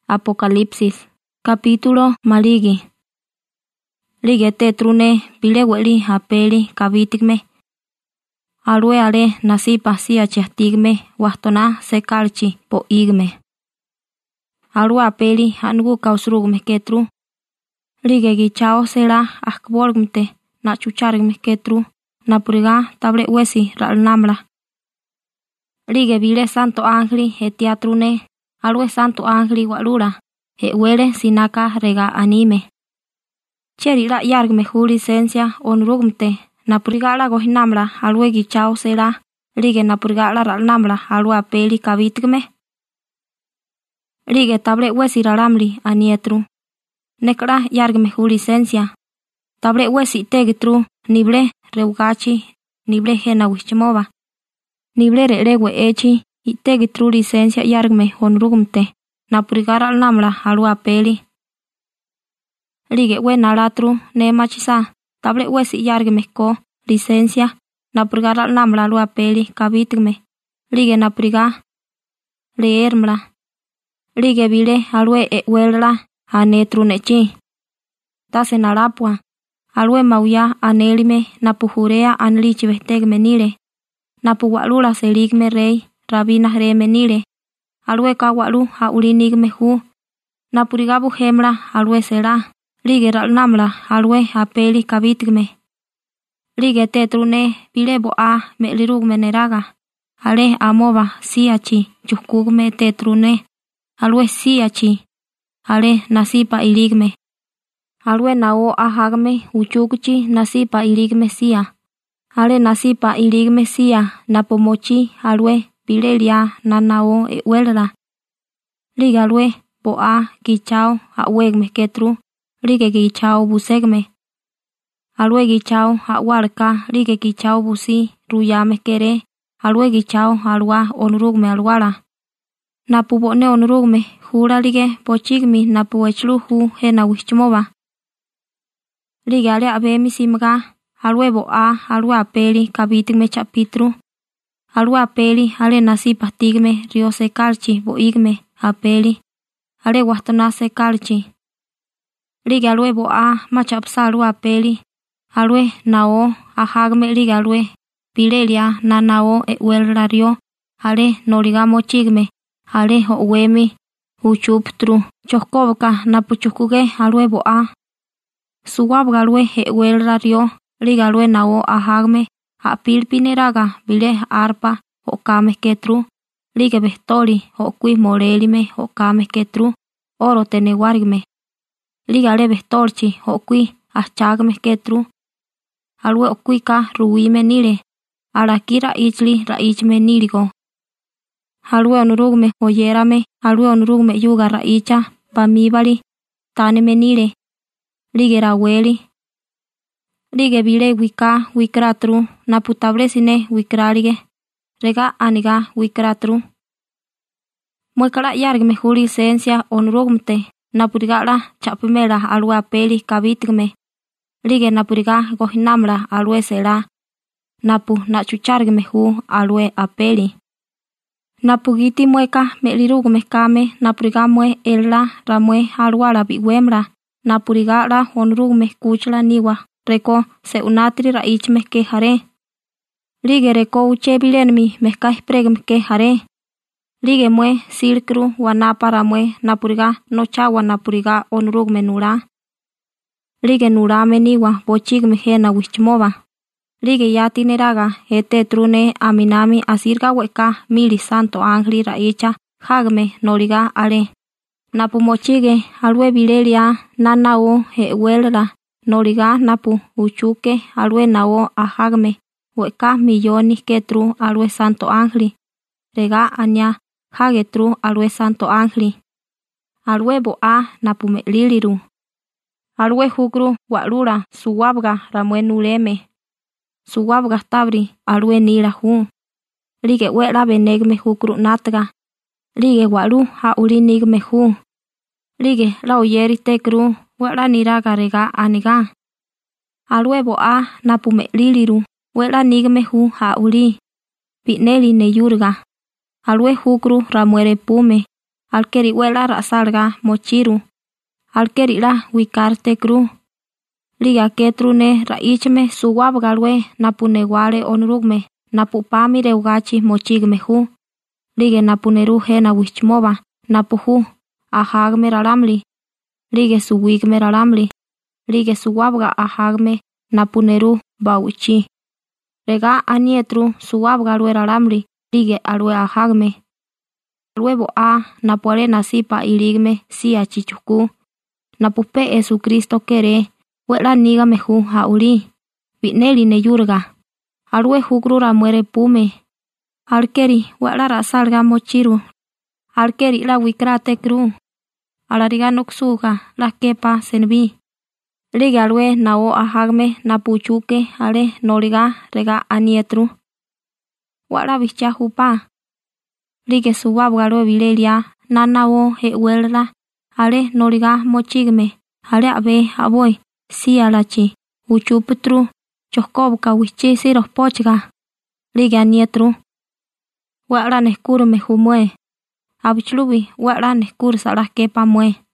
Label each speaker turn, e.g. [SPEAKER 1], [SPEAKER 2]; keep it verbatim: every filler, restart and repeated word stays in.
[SPEAKER 1] Apocalipsis, capítulo maligi. Lige tetrune bileweli apeli kavitigme. Alue ale nasipa sia chastigme wastona sekalchi po igme. Alue apeli anugu kausrugme ketru. Lige gichao sera akbolgmte na chuchargme ketru na puriga table wesi ralnamla. Lige bile santo angeli e teatrune. Alue santo angeli walura, he huele sinaka rega anime. Cheri la yargme hu licencia onrugmte, napurigala gohinamla alue gichao sera, lige napurigala ralnamla alue apeli kabitgme. Lige table wesi raramli anietru. Nekra yargme hu licencia. Table wesi tegitru, nible reugachi, nible hena wichmova. Nible rerewe echi. Itegi tru licencia yargme onrugmte, napurigara namla alua apeli. Lige we nalatru ne machisa, table wesi yargme ko licencia, napurigara namla alua apeli kabitgme. Lige napuriga leermla. Lige bile alue e welra anetru nechi. Tase narapua, alue mauya anelime napujurea anlichi vestegme nile. Napuwalula seligme rey. Rabina remenire, alue kawalu ha ulinigme hu, napurigabu hemla alue sera, lige ralnamla alue apeli kabitgme. Lige tetrune bilebo a me lirugme neraga, ale amova siachi yukugme tetrune, alue siachi, ale nasipa iligme. Alue nao ahagme uchukuchi nasipa iligme sia, ale nasipa iligme sia napomochi alue. Bilelia nanao e welra. Liga lue boa gichao a wegme ketru. Lige gichao busegme. Alue gichao a warka. Lige gichao busi ruyame kere. Alue gichao alua onrugme alwara. Napu bone onrugme hura lige pochigmi napu echlu hu hena wichmova. Liga ale abemi simga. Alue boa alua apeli kabitigme chapitru. Alua apeli ale nasipa tigme rio sekalchi bo igme apeli. Ale wastona sekalchi. Lige alue boa machapsa alua apeli. Alue nao ahagme lige alue. Pilelia na nao e welra rio. Ale norigamo chigme. Ale ho uemi. Uchuptru. Chokoboka napuchukuge alue boa. Suwabga alue e welra rio. Lige alue nao ahagme. A pilpineraga bile arpa o kame ketru, lige bestori o kui morelime o kame ketru, oro tenewargme. Liga ale bestorchi o kui achagme ketru. Alue o kuika ruime nile, arakira ichli raichme niligo. Alue onurugme oyerame, alue onurugme yuga raicha, pamibali, taneme nile. Lige raweli. Lige bile wika wikratru naputable sine wikralige rega aniga wikratru. Muekala yargme hu licencia onrugmte napurigala chapimela alue apeli kabitgme. Lige napuriga gohinamla alue sera. Napu nachuchargme hu alue apeli. Napugiti mueka melirugme kame napuriga mue elra ramue alwala biwemra. Napurigala onrugme kuchla niwa. Reko se unatri raichme ke jare. Lige reko uche bilenmi mezca espregme ke jare. Lige mue silkru wanapa ramue napuriga no chawa napuriga onrugme nura. Lige nurame niwa bochigme hena wichmova. Lige yati neraga ete trune aminami asirga weka mili santo angeli raicha hagme noriga ale. Napumochige alue bilelia nanao he welra. Noriga napu uchuke alue nao ahagme weka millones ketru alue santo angeli. Rega anya hagetru alue santo angeli. Alue boa napu me liliru. Alue hukru walura suwabga ramue nureme. Suwabga tabri alue nira hu. Lige wera benegme hukru natga. Lige walu ha ulinigme hu. Lige la oyeri tekru. Wera niraga rega aniga. Alue boa napu me liliru. Wera nigme hu ha uli. Pineli ne yurga. Alue hukru ramuere pume. alkeri wela rasalga mochiru, alkeri la wikarte kru. Liga ketru ne raichme suwabgalwe napune wale onrugme, napu pami reugachi mochigme hu. Lige napuneru hena wichmoba, napuhu, ahagme ralamli. Lige suwigme ralamli. Lige suwabga ahagme napuneru bawichi. Rega anietru suwabgalwe ralamli, lige alwe ahagme. Luego a napuare nasipa iligme si achichuku. Napupe Jesucristo kere, wela niga mehu hauli. Vineli ne yurga. Alwe jugrura muere pume. Alkeri wela rasalga mochiru. Alkeri la wikrate kru. Alariga noksuga la kepa senbi. Liga alwe nao ahagme napuchuke ale noriga rega anietru. Wala bicha jupa. Lige suwabgalwe vilelia nanao he welra. Ale noriga mochigme. Ale abe aboy. Si alachi. Uchuputru. Choskobka wichi siros pochga. Lige anietru. Wala neskur me humue. Abichlubi wala neskur salas kepa mue.